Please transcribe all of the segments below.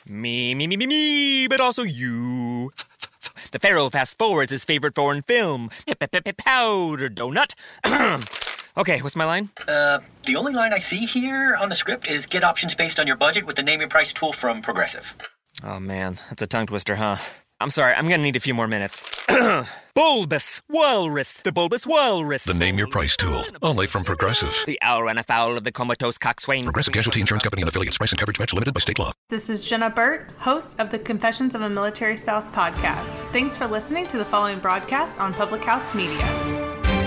Me, but also you. The Pharaoh fast forwards his favorite foreign film, Powder Donut. Okay, what's my line? The only line I see here on the script is get options based on your budget with the Name Your Price tool from Progressive. Oh man, that's a tongue twister, huh? I'm sorry, I'm gonna need a few more minutes. Bulbous Walrus, the Bulbous Walrus. The Name Your Price tool, only from Progressive. The owl ran afoul of the comatose coxswain. Progressive Casualty Insurance Company and affiliates. Price and coverage match limited by state law. This is Jenna Burt, host of the Confessions of a Military Spouse podcast. Thanks for listening to the following broadcast on Public House Media.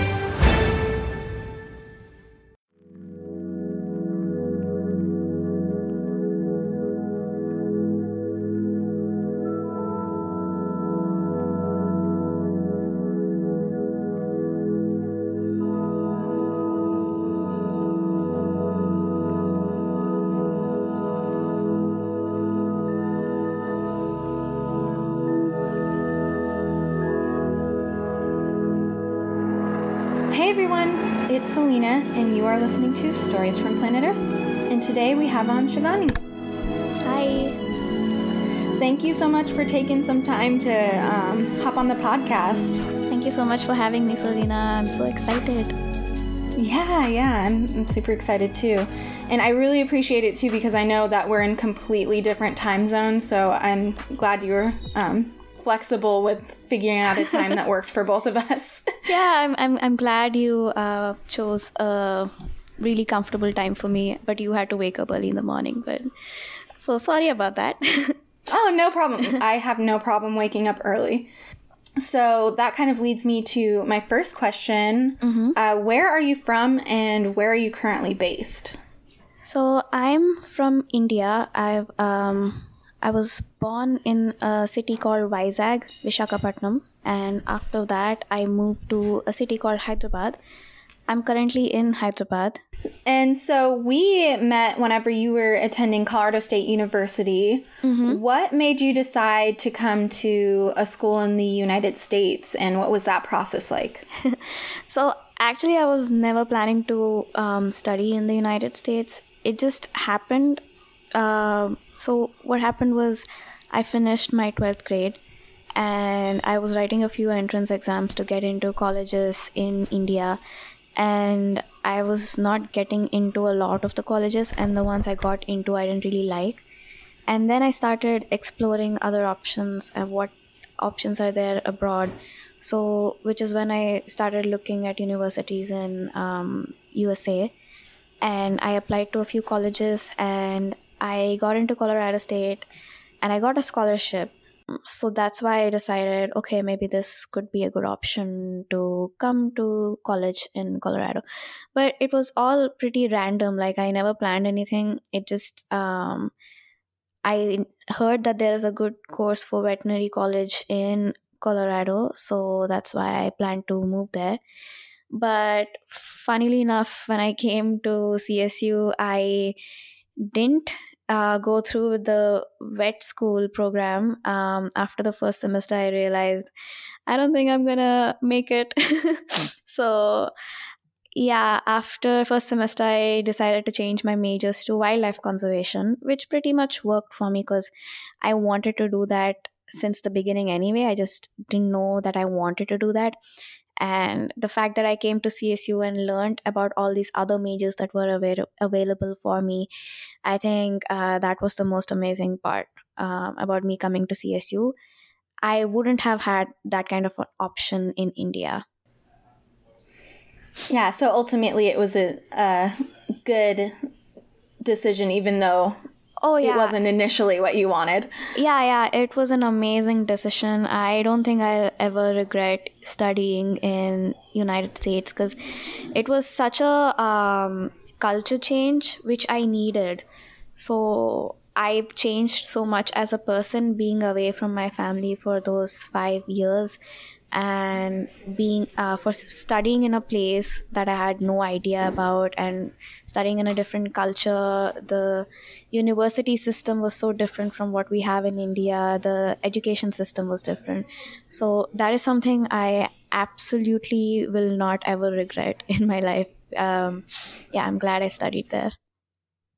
Hey everyone, it's Selena, and you are listening to Stories from Planet Earth. And today we have on Shivani. Hi. Thank you so much for taking some time to hop on the podcast. Thank you so much for having me, Selena. I'm so excited. Yeah, I'm super excited too. And I really appreciate it too because I know that we're in completely different time zones, so I'm glad you were flexible with figuring out a time that worked for both of us. Yeah, I'm glad you chose a really comfortable time for me, but you had to wake up early in the morning. But so sorry about that. Oh, no problem. I have no problem waking up early. So that kind of leads me to my first question. Mm-hmm. Where are you from and where are you currently based? So I'm from India. I was born in a city called Vizag, Visakhapatnam, and after that I moved to a city called Hyderabad. I'm currently in Hyderabad. And so we met whenever you were attending Colorado State University. Mm-hmm. What made you decide to come to a school in the United States, and what was that process like? So actually I was never planning to study in the United States. It just happened. So what happened was I finished my 12th grade and I was writing a few entrance exams to get into colleges in India, and I was not getting into a lot of the colleges, and the ones I got into I didn't really like. And then I started exploring other options and what options are there abroad. So which is when I started looking at universities in USA, and I applied to a few colleges and I got into Colorado State and I got a scholarship. So that's why I decided, okay, maybe this could be a good option to come to college in Colorado. But it was all pretty random. Like I never planned anything. It just, I heard that there is a good course for veterinary college in Colorado. So that's why I planned to move there. But funnily enough, when I came to CSU, I didn't go through with the vet school program. After the first semester, I realized I don't think I'm gonna make it. So yeah, after first semester, I decided to change my majors to wildlife conservation, which pretty much worked for me because I wanted to do that since the beginning anyway. I just didn't know that I wanted to do that. And the fact that I came to CSU and learned about all these other majors that were available for me, I think that was the most amazing part about me coming to CSU. I wouldn't have had that kind of an option in India. Yeah, so ultimately it was a good decision, even though it wasn't initially what you wanted. Yeah, it was an amazing decision. I don't think I'll ever regret studying in United States because it was such a culture change which I needed. So I've changed so much as a person being away from my family for those 5 years, and being for studying in a place that I had no idea about and studying in a different culture. The university system was so different from what we have in India. The education system was different. So that is something I absolutely will not ever regret in my life. I'm glad I studied there.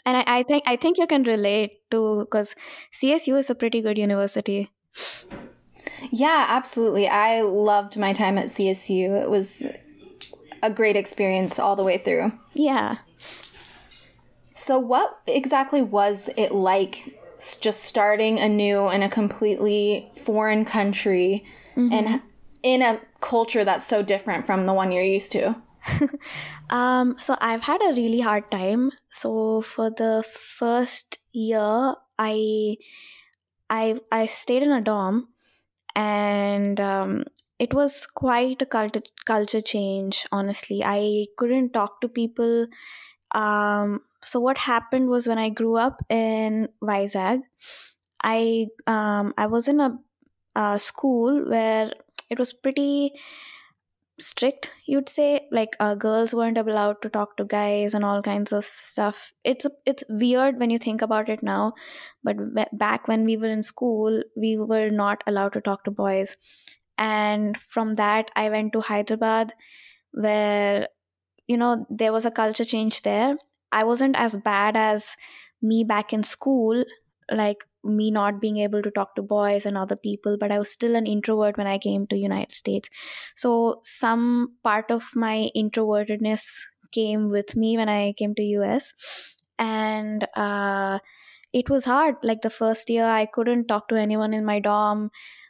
And I think you can relate to, because CSU is a pretty good university. Yeah, absolutely. I loved my time at CSU. It was a great experience all the way through. Yeah. So what exactly was it like just starting anew in a completely foreign country and in a culture that's so different from the one you're used to? So I've had a really hard time. So for the first year, I stayed in a dorm, and it was quite a culture change. Honestly, I couldn't talk to people. So what happened was, when I grew up in Vizag, I was in a school where it was pretty strict, you'd say. Like, girls weren't allowed to talk to guys and all kinds of stuff. It's weird when you think about it now, but back when we were in school, we were not allowed to talk to boys. And from that, I went to Hyderabad, where there was a culture change there. I wasn't as bad as me back in school, like me not being able to talk to boys and other people, but I was still an introvert when I came to United States. So some part of my introvertedness came with me when I came to US. And it was hard. Like, the first year, I couldn't talk to anyone in my dorm.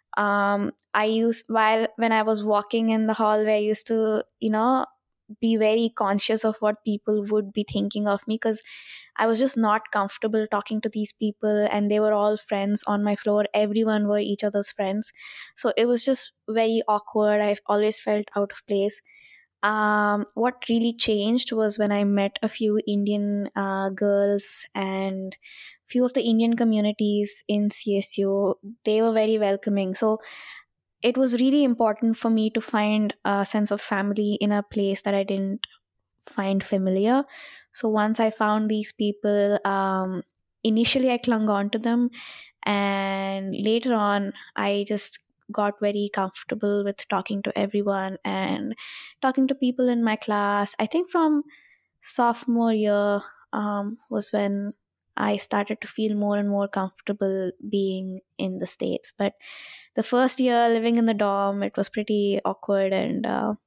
When I was walking in the hallway, I used to be very conscious of what people would be thinking of me, because I was just not comfortable talking to these people, and they were all friends on my floor. Everyone were each other's friends. So it was just very awkward. I've always felt out of place. What really changed was when I met a few Indian girls, and few of the Indian communities in CSU. They were very welcoming. So it was really important for me to find a sense of family in a place that I didn't find familiar. So once I found these people, initially I clung on to them, and later on I just got very comfortable with talking to everyone and talking to people in my class. I think from sophomore year was when I started to feel more and more comfortable being in the States. But the first year living in the dorm, it was pretty awkward. And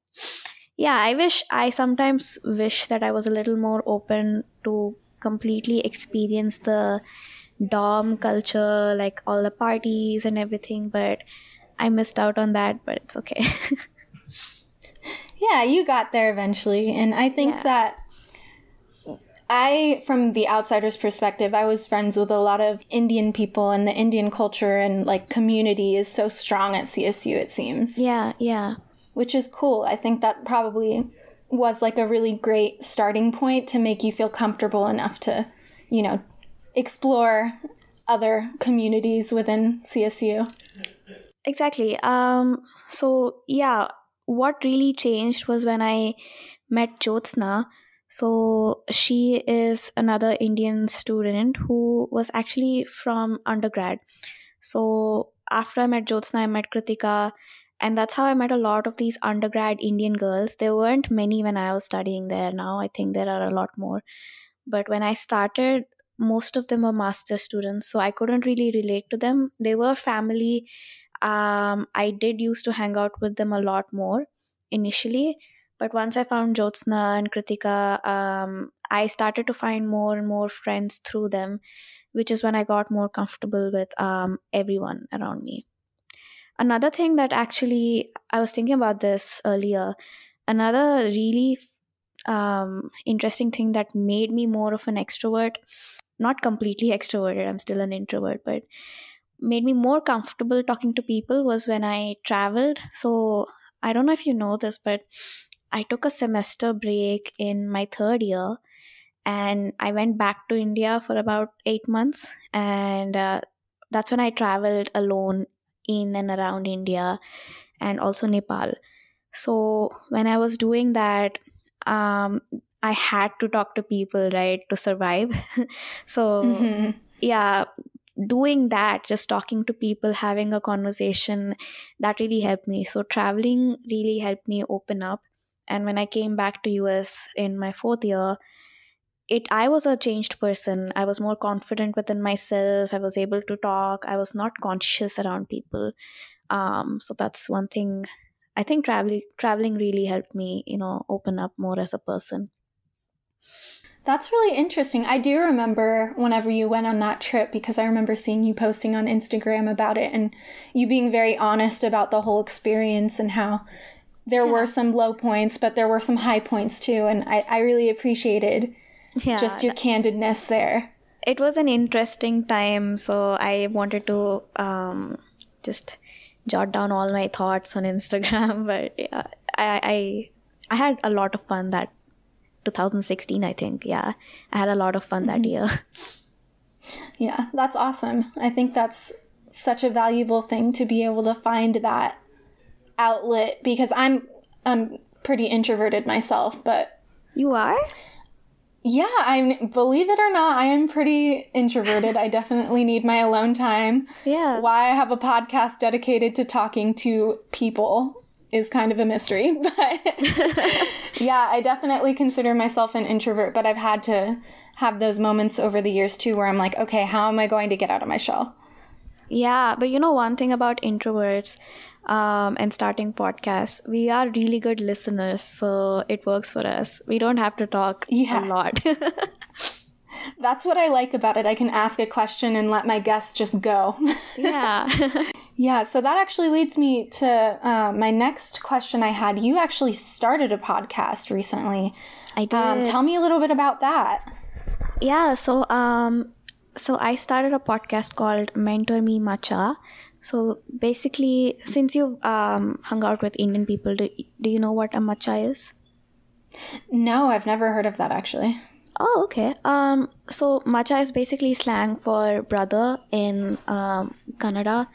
I sometimes wish that I was a little more open to completely experience the dorm culture, like all the parties and everything. But I missed out on that, but it's okay. Yeah, you got there eventually. And I think that from the outsider's perspective, I was friends with a lot of Indian people, and the Indian culture and like community is so strong at CSU, it seems. Yeah. Which is cool. I think that probably was like a really great starting point to make you feel comfortable enough to, explore other communities within CSU. Exactly. What really changed was when I met Jyotsna. So she is another Indian student who was actually from undergrad. So after I met Jyotsna, I met Kritika, and that's how I met a lot of these undergrad Indian girls. There weren't many when I was studying there. Now I think there are a lot more. But when I started, most of them were master students, so I couldn't really relate to them. They were family. I did used to hang out with them a lot more initially. But once I found Jyotsna and Kritika, I started to find more and more friends through them, which is when I got more comfortable with everyone around me. Another thing that actually, I was thinking about this earlier, another really interesting thing that made me more of an extrovert, not completely extroverted, I'm still an introvert, but made me more comfortable talking to people was when I traveled. So I don't know if you know this, but I took a semester break in my third year, and I went back to India for about 8 months. And that's when I traveled alone in and around India and also Nepal. So when I was doing that, I had to talk to people, right, to survive. So doing that, just talking to people, having a conversation, that really helped me. So traveling really helped me open up. And when I came back to US in my fourth year, I was a changed person. I was more confident within myself. I was able to talk. I was not conscious around people. So that's one thing. I think traveling really helped me, open up more as a person. That's really interesting. I do remember whenever you went on that trip, because I remember seeing you posting on Instagram about it and you being very honest about the whole experience and how there were some low points, but there were some high points too. And I really appreciated just your candidness there. It was an interesting time, so I wanted to just jot down all my thoughts on Instagram. But I had a lot of fun that 2016, I think. Yeah, I had a lot of fun that year. Yeah, that's awesome. I think that's such a valuable thing to be able to find that outlet, because I'm pretty introverted myself, but you are? Yeah, believe it or not, I am pretty introverted. I definitely need my alone time. Yeah. Why I have a podcast dedicated to talking to people is kind of a mystery, but yeah, I definitely consider myself an introvert, but I've had to have those moments over the years too where I'm like, okay, how am I going to get out of my shell? Yeah, but one thing about introverts and starting podcasts, we are really good listeners, so it works for us. We don't have to talk a lot. That's what I like about it. I can ask a question and let my guests just go. Yeah. Yeah, so that actually leads me to my next question I had. You actually started a podcast recently. I did. Tell me a little bit about that. Yeah, so I started a podcast called Mentor Me Matcha. So basically, since you've hung out with Indian people, do you know what a matcha is? No, I've never heard of that actually. Oh, okay. So matcha is basically slang for brother in Kannada.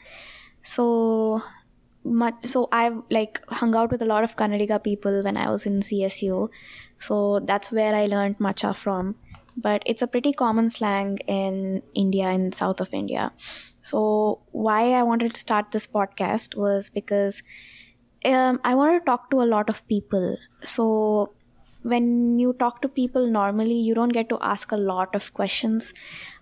So I've hung out with a lot of Kannadiga people when I was in CSU. So that's where I learned matcha from. But it's a pretty common slang in India, in south of India. So why I wanted to start this podcast was because I wanted to talk to a lot of people. So when you talk to people normally, you don't get to ask a lot of questions.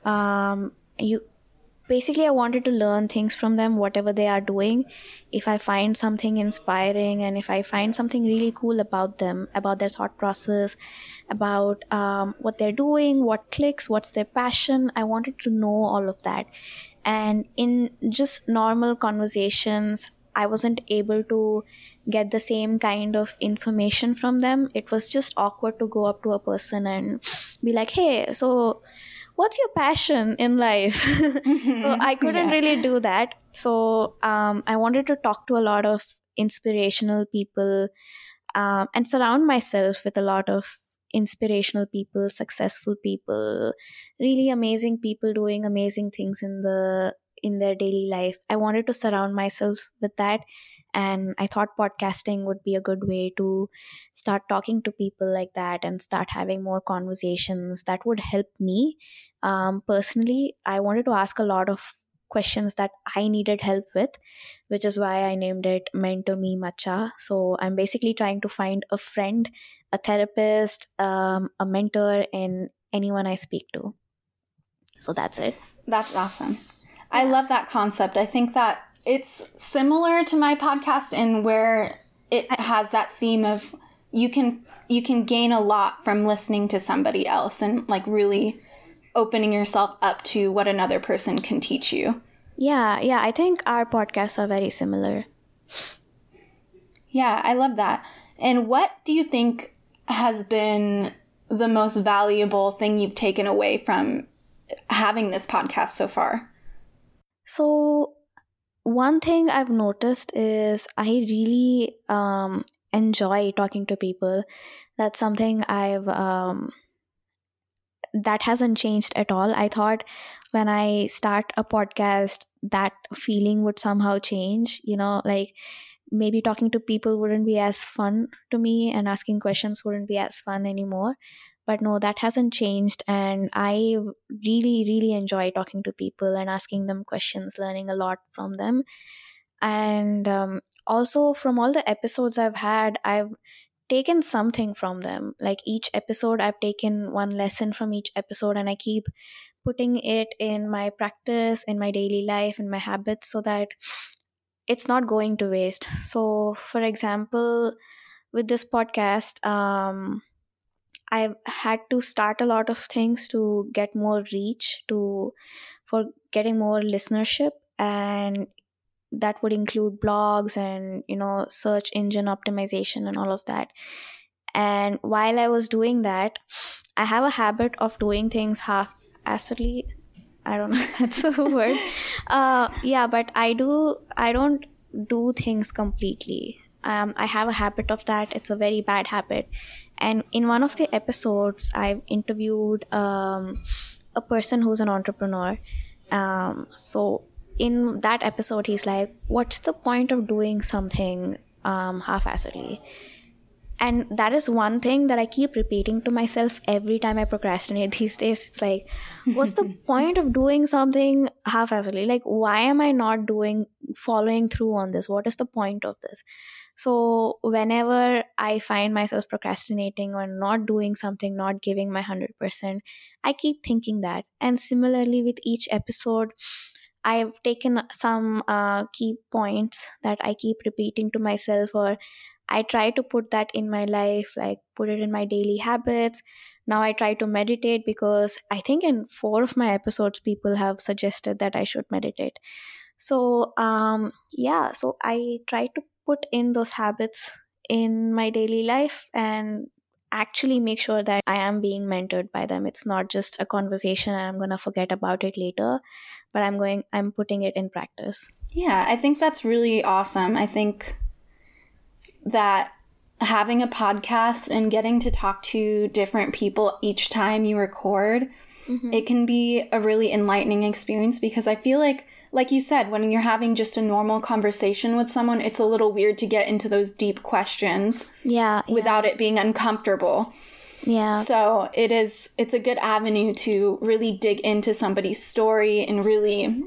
I wanted to learn things from them, whatever they are doing. If I find something inspiring and if I find something really cool about them, about their thought process, about what they're doing, what clicks, what's their passion, I wanted to know all of that. And in just normal conversations, I wasn't able to get the same kind of information from them. It was just awkward to go up to a person and be like, hey, so what's your passion in life? So I couldn't really do that. So I wanted to talk to a lot of inspirational people and surround myself with a lot of inspirational people, successful people, really amazing people doing amazing things in their daily life. I wanted to surround myself with that. And I thought podcasting would be a good way to start talking to people like that and start having more conversations that would help me. Personally, I wanted to ask a lot of questions that I needed help with, which is why I named it Mentor Me Matcha. So I'm basically trying to find a friend, a therapist, a mentor in anyone I speak to. So that's it. That's awesome. I love that concept. I think that it's similar to my podcast in where it has that theme of you can gain a lot from listening to somebody else and really opening yourself up to what another person can teach you. Yeah, I think our podcasts are very similar. Yeah, I love that. And what do you think has been the most valuable thing you've taken away from having this podcast so far? So one thing I've noticed is I really enjoy talking to people. That's something that hasn't changed at all. I thought when I start a podcast, that feeling would somehow change. Maybe talking to people wouldn't be as fun to me and asking questions wouldn't be as fun anymore. But no, that hasn't changed. And I really, really enjoy talking to people and asking them questions, learning a lot from them. And also from all the episodes I've had, I've taken something from them. Like each episode, I've taken one lesson from each episode, and I keep putting it in my practice, in my daily life, in my habits, so that it's not going to waste. So, for example, with this podcast, I've had to start a lot of things to get more reach, for getting more listenership, and that would include blogs and search engine optimization and all of that. And while I was doing that, I have a habit of doing things half-assedly. I don't know if that's a word. But I don't do things completely. I have a habit of that. It's a very bad habit. And in one of the episodes, I've interviewed a person who's an entrepreneur. So in that episode, he's like, what's the point of doing something half-assedly? And that is one thing that I keep repeating to myself every time I procrastinate these days. It's like, what's the point of doing something half-assedly? Like, why am I not following through on this? What is the point of this? So whenever I find myself procrastinating or not doing something, not giving my 100%, I keep thinking that. And similarly with each episode, I've taken some key points that I keep repeating to myself, or I try to put that in my life, like put it in my daily habits. Now I try to meditate, because I think in 4 of my episodes, people have suggested that I should meditate. So, so I try to put in those habits in my daily life and actually make sure that I am being mentored by them. It's not just a conversation and I'm going to forget about it later, but I'm putting it in practice. Yeah, I think that's really awesome. I think that having a podcast and getting to talk to different people each time you record, it can be a really enlightening experience, because I feel like you said, when you're having just a normal conversation with someone, it's a little weird to get into those deep questions without it being uncomfortable. Yeah. So it's a good avenue to really dig into somebody's story and really,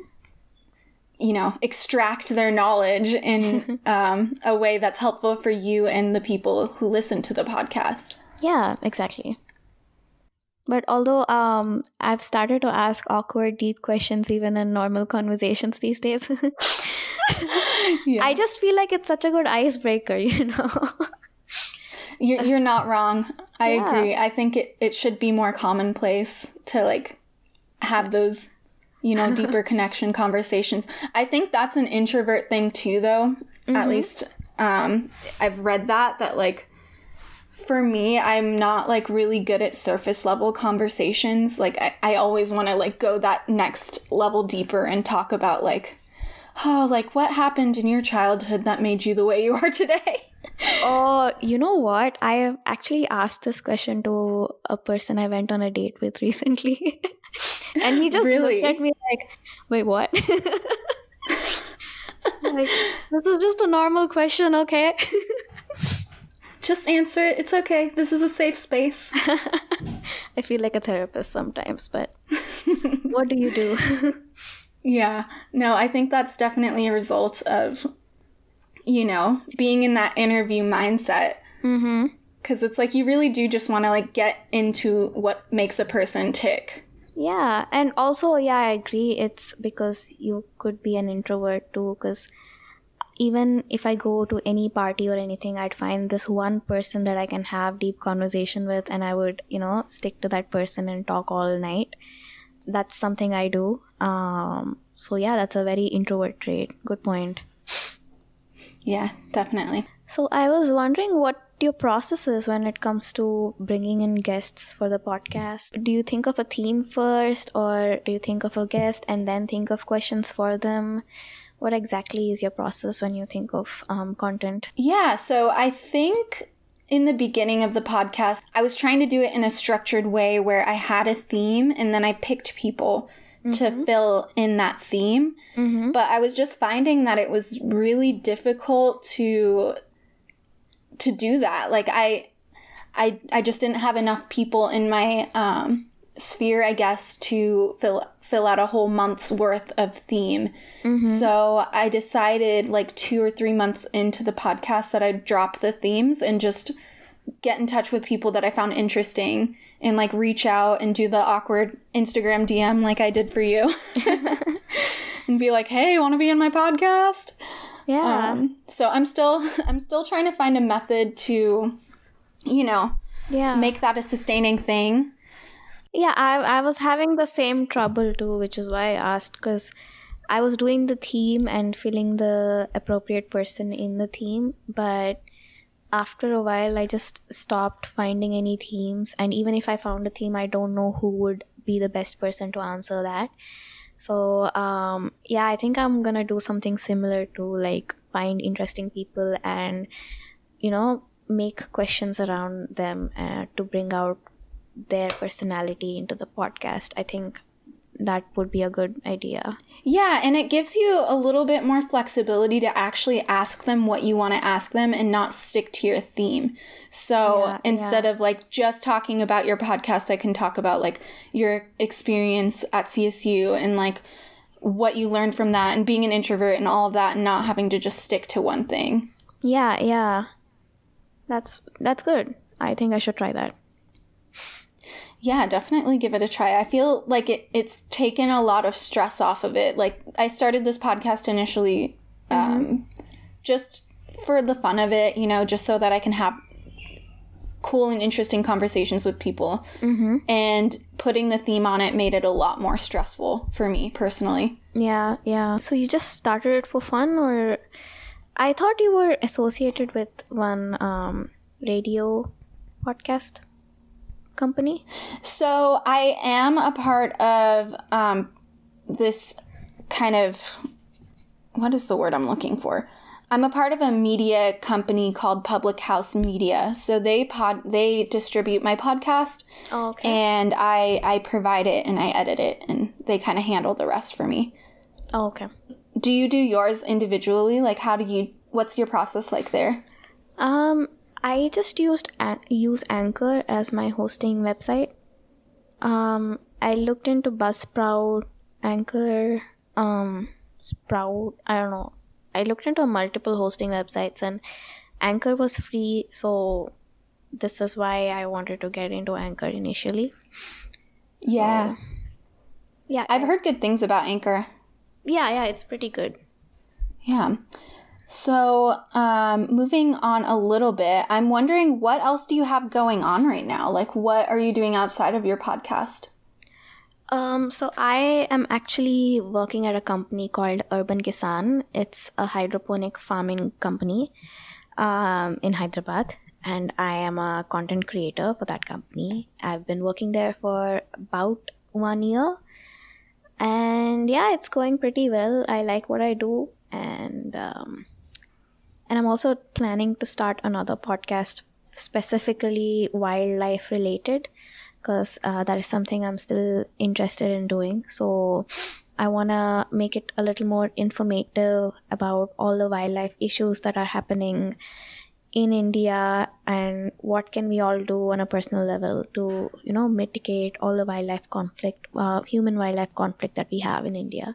extract their knowledge in a way that's helpful for you and the people who listen to the podcast. Yeah, exactly. But although I've started to ask awkward, deep questions even in normal conversations these days, I just feel like it's such a good icebreaker, You're not wrong. I agree. I think it should be more commonplace to have those, deeper connection conversations. I think that's an introvert thing too, though. At least I've read that for me, I'm not really good at surface level conversations. I always want to go that next level deeper and talk about what happened in your childhood that made you the way you are today. Oh, you know what? I have actually asked this question to a person I went on a date with recently. And he just looked at me like, wait, what? This is just a normal question, okay? Just answer it. It's okay. This is a safe space. I feel like a therapist sometimes, but what do you do? Yeah. No, I think that's definitely a result of, being in that interview mindset. Because it's you really do just want to get into what makes a person tick. Yeah. And also, I agree. It's because you could be an introvert too, because even if I go to any party or anything, I'd find this one person that I can have deep conversation with, and I would, stick to that person and talk all night. That's something I do. So that's a very introvert trait. Good point. Yeah, definitely. So I was wondering what your process is when it comes to bringing in guests for the podcast. Do you think of a theme first, or do you think of a guest and then think of questions for them? What exactly is your process when you think of content? Yeah, so I think in the beginning of the podcast, I was trying to do it in a structured way where I had a theme and then I picked people to fill in that theme. But I was just finding that it was really difficult to do that. I just didn't have enough people in my sphere, I guess, to fill out a whole month's worth of theme. So I decided 2 or 3 months into the podcast that I'd drop the themes and just get in touch with people that I found interesting and like reach out and do the awkward Instagram DM like I did for you and be like, hey, want to be in my podcast? Yeah. So I'm still trying to find a method to, you know, make that a sustaining thing. Yeah, I was having the same trouble too, which is why I asked, because I was doing the theme and feeling the appropriate person in the theme, but after a while I just stopped finding any themes, and even if I found a theme, I don't know who would be the best person to answer that. So I think I'm gonna do something similar to like find interesting people and, you know, make questions around them to bring out their personality into the podcast. I think that would be a good idea. Yeah, and it gives you a little bit more flexibility to actually ask them what you want to ask them and not stick to your theme. So instead of like just talking about your podcast, I can talk about like your experience at CSU and like what you learned from that and being an introvert and all of that, and not having to just stick to one thing. Yeah. That's good. I think I should try that. Yeah, definitely give it a try. I feel like it's taken a lot of stress off of it. Like, I started this podcast initially just for the fun of it, you know, just so that I can have cool and interesting conversations with people. And putting the theme on it made it a lot more stressful for me personally. Yeah. So you just started it for fun, or I thought you were associated with one radio podcast company? So I am a part of this kind of, what is the word I'm looking for? I'm a part of a media company called Public House Media. So they distribute my podcast. Oh, okay. And I provide it and I edit it, and they kind of handle the rest for me. Oh, okay. Do you do yours individually? Like, what's your process like there? I just use Anchor as my hosting website. I looked into Buzzsprout, Anchor, Sprout, I don't know. I looked into multiple hosting websites, and Anchor was free, so this is why I wanted to get into Anchor initially. Yeah. So, yeah. I've heard good things about Anchor. Yeah, it's pretty good. Yeah. So, moving on a little bit, I'm wondering, what else do you have going on right now? Like, what are you doing outside of your podcast? So I am actually working at a company called Urban Kisan. It's a hydroponic farming company in Hyderabad, and I am a content creator for that company. I've been working there for about 1 year, and yeah, it's going pretty well. I like what I do, and I'm also planning to start another podcast specifically wildlife related, because that is something I'm still interested in doing. So I want to make it a little more informative about all the wildlife issues that are happening in India, and what can we all do on a personal level to, you know, mitigate all the wildlife conflict, human wildlife conflict that we have in India.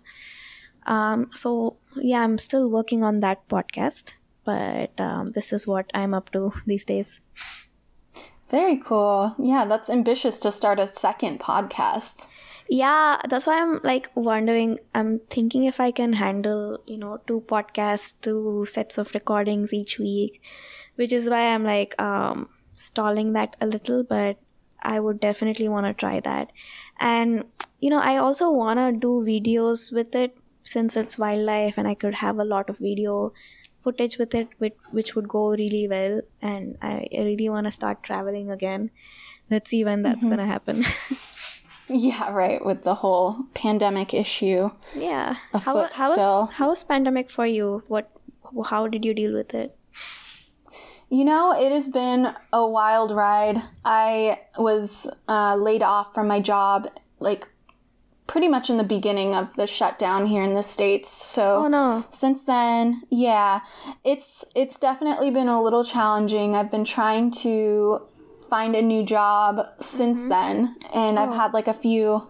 So yeah, I'm still working on that podcast, but this is what I'm up to these days. Very cool. Yeah, that's ambitious to start a second podcast. Yeah, that's why I'm like wondering, I'm thinking if I can handle, 2 podcasts, 2 sets of recordings each week, which is why I'm like stalling that a little, but I would definitely want to try that. And, I also want to do videos with it, since it's wildlife and I could have a lot of video footage with it, which would go really well, and I really want to start traveling again. Let's see when that's gonna happen. Yeah, right, with the whole pandemic issue. Yeah. How was pandemic for you? How did you deal with it? It has been a wild ride. I was laid off from my job like pretty much in the beginning of the shutdown here in the States. So since then, yeah, it's definitely been a little challenging. I've been trying to find a new job since then, and I've had like a few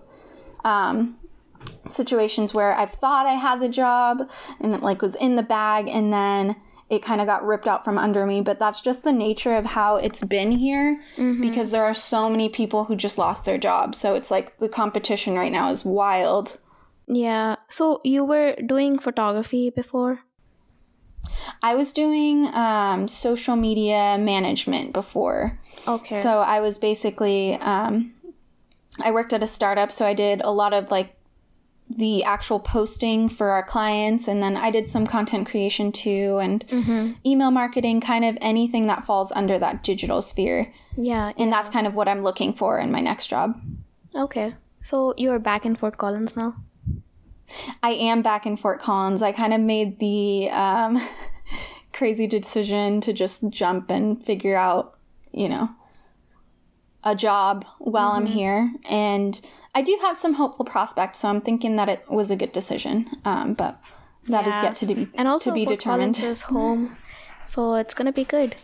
situations where I've thought I had the job and it like was in the bag, and then it kind of got ripped out from under me. But that's just the nature of how it's been here, because there are so many people who just lost their jobs. So it's like the competition right now is wild. Yeah. So you were doing photography before? I was doing social media management before. Okay. So I was basically, I worked at a startup, so I did a lot of like the actual posting for our clients, and then I did some content creation too, and email marketing, kind of anything that falls under that digital sphere. Yeah. And that's kind of what I'm looking for in my next job. Okay. So you're back in Fort Collins now? I am back in Fort Collins. I kind of made the crazy decision to just jump and figure out, you know, a job while I'm here. And I do have some hopeful prospects, so I'm thinking that it was a good decision. But that is yet to be and also to be Fort determined. Collins is home, so it's gonna be good.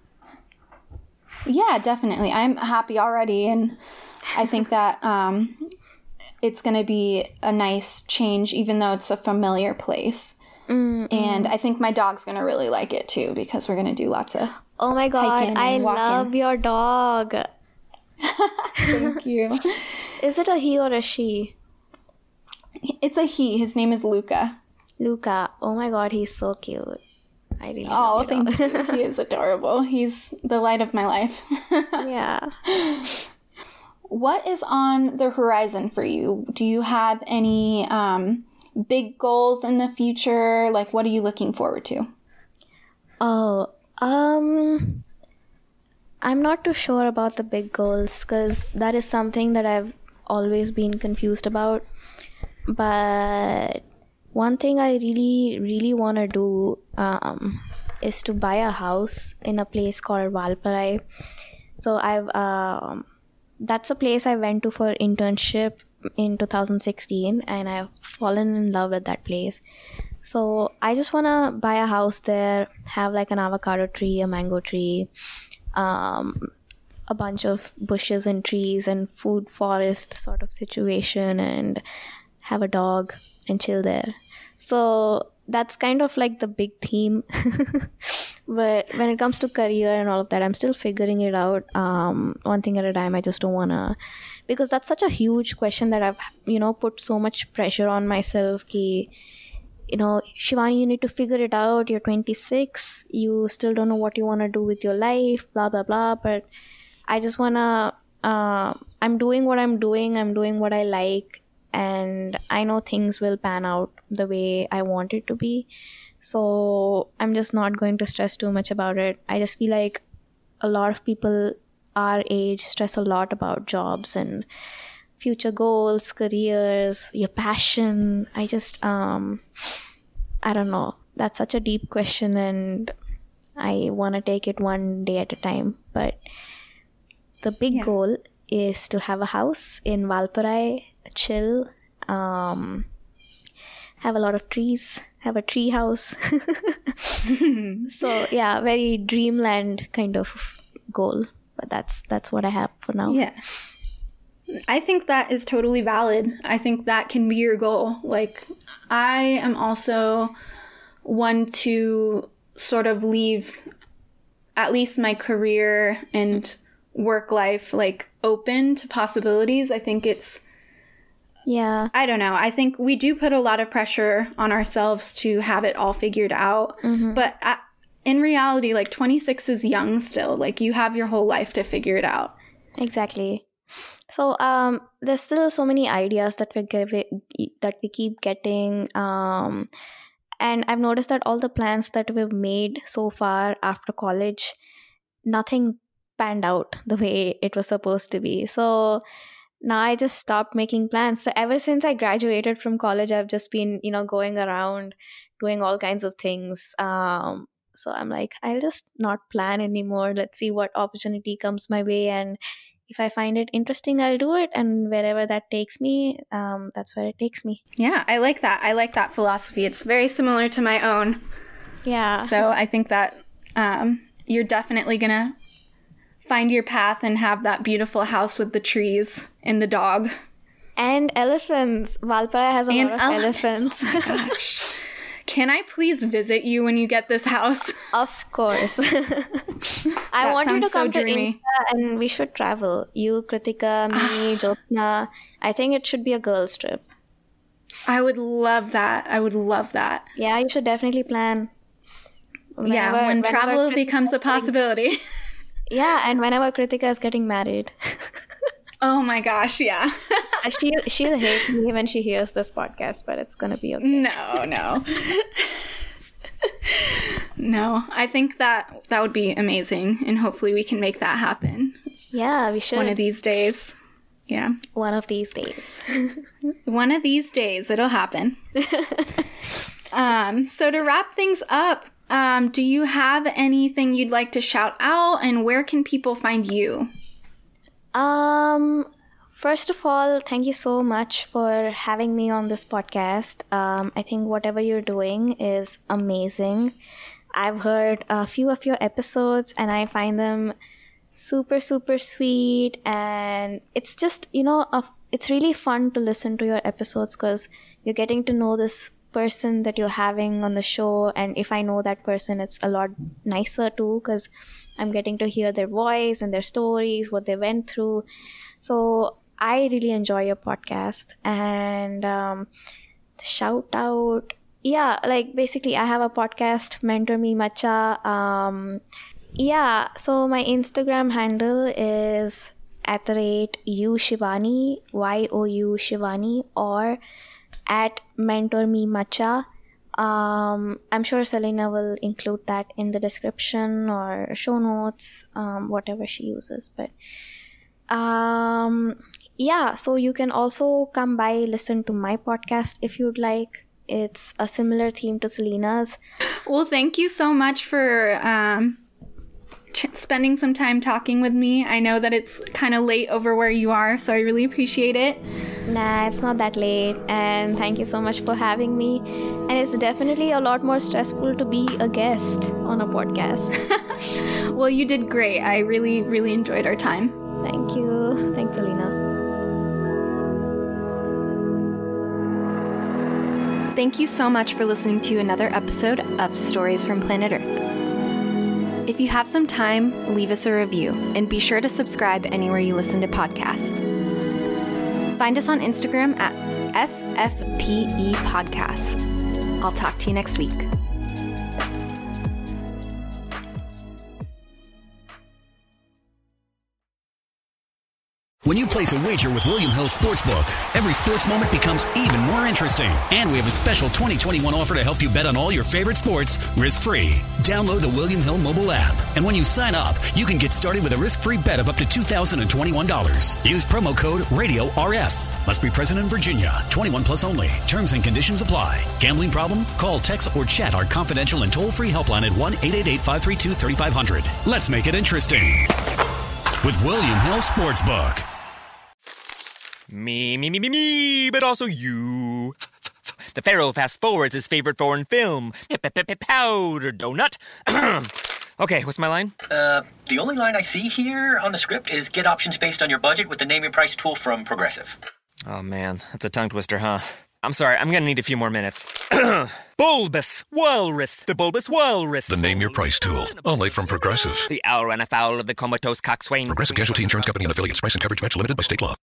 Yeah, definitely. I'm happy already, and I think that it's going to be a nice change, even though it's a familiar place. And I think my dog's going to really like it too, because we're going to do lots of Oh my god, I walking. love your dog. Thank you. Is it a he or a she? It's a he. His name is Luca. Luca. Oh my god, he's so cute. I really Oh, love your dog. thank you. He is adorable. He's the light of my life. Yeah. What is on the horizon for you? Do you have any big goals in the future? Like, what are you looking forward to? Oh, I'm not too sure about the big goals, because that is something that I've always been confused about. But one thing I really, really want to do is to buy a house in a place called Valparai. So that's a place I went to for internship in 2016, and I've fallen in love with that place. So I just want to buy a house there, have like an avocado tree, a mango tree, a bunch of bushes and trees and food forest sort of situation, and have a dog and chill there. So that's kind of like the big theme. But when it comes to career and all of that, I'm still figuring it out, one thing at a time. I just don't want to, because that's such a huge question that I've, put so much pressure on myself. Shivani, you need to figure it out. You're 26. You still don't know what you want to do with your life, blah, blah, blah. But I just want to, I'm doing what I'm doing. I'm doing what I like. And I know things will pan out the way I want it to be. So I'm just not going to stress too much about it. I just feel like a lot of people our age stress a lot about jobs and future goals, careers, your passion. I just, I don't know. That's such a deep question, and I want to take it one day at a time. But the big goal is to have a house in Valparai, chill, have a lot of trees, have a tree house. So yeah, very dreamland kind of goal. But that's what I have for now. Yeah. I think that is totally valid. I think that can be your goal. Like, I am also one to sort of leave at least my career and work life like open to possibilities. I think it's, I don't know. I think we do put a lot of pressure on ourselves to have it all figured out. Mm-hmm. But in reality, like 26 is young still. Like, you have your whole life to figure it out. Exactly. So there's still so many ideas that we keep getting. And I've noticed that all the plans that we've made so far after college, nothing panned out the way it was supposed to be. So now I just stopped making plans. So ever since I graduated from college, I've just been, going around doing all kinds of things. So I'm like, I'll just not plan anymore. Let's see what opportunity comes my way. And if I find it interesting, I'll do it. And wherever that takes me, that's where it takes me. Yeah, I like that. I like that philosophy. It's very similar to my own. Yeah. So I think that you're definitely going to find your path and have that beautiful house with the trees and the dog. And elephants. Valparai has a lot of elephants. Oh my gosh. can I please visit you when you get this house? Of course. I want you to come to India and we should travel. You, Kritika, me, Jyotsna. I think it should be a girls' trip. I would love that. Yeah, you should definitely plan. When travel becomes a possibility. Yeah, and whenever Kritika is getting married. Oh my gosh, yeah. She'll hate me when she hears this podcast, but it's going to be okay. No. No, I think that would be amazing, and hopefully we can make that happen. Yeah, we should. One of these days. Yeah. One of these days. One of these days, it'll happen. So to wrap things up, do you have anything you'd like to shout out, and where can people find you? First of all, thank you so much for having me on this podcast. I think whatever you're doing is amazing. I've heard a few of your episodes and I find them super, super sweet. And it's just, it's really fun to listen to your episodes because you're getting to know this person that you're having on the show. And if I know that person, it's a lot nicer too because I'm getting to hear their voice and their stories, what they went through. So I really enjoy your podcast. And shout out, basically I have a podcast, Mentor Me Macha. So my Instagram handle is @YouShivani, YOU Shivani, or @MentorMeMacha. I'm sure Selena will include that in the description or show notes, whatever she uses. But so you can also come by, listen to my podcast if you'd like. It's a similar theme to Selena's. Well, thank you so much for spending some time talking with me. I know that it's kind of late over where you are, so I really appreciate it. Nah, it's not that late, and thank you so much for having me. And it's definitely a lot more stressful to be a guest on a podcast. Well, you did great. I really, really enjoyed our time. Thank you. Thanks, Selena. Thank you so much for listening to another episode of Stories from Planet Earth. If you have some time, leave us a review, and be sure to subscribe anywhere you listen to podcasts. Find us on Instagram at SFPE Podcasts. I'll talk to you next week. When you place a wager with William Hill Sportsbook, every sports moment becomes even more interesting. And we have a special 2021 offer to help you bet on all your favorite sports risk-free. Download the William Hill mobile app, and when you sign up, you can get started with a risk-free bet of up to $2,021. Use promo code RADIORF. Must be present in Virginia. 21 plus only. Terms and conditions apply. Gambling problem? Call, text, or chat our confidential and toll-free helpline at 1-888-532-3500. Let's make it interesting with William Hill Sportsbook. Me, but also you. The Pharaoh fast forwards his favorite foreign film, Powder Donut. Okay, what's my line? The only line I see here on the script is get options based on your budget with the Name Your Price tool from Progressive. Oh man, that's a tongue twister, huh? I'm sorry, I'm gonna need a few more minutes. Bulbous Walrus, the Bulbous Walrus. The Name Your Price tool, only from Progressive. The owl ran afoul of the comatose coxswain. Progressive Casualty Insurance Company and affiliates. Price and coverage match limited by state law.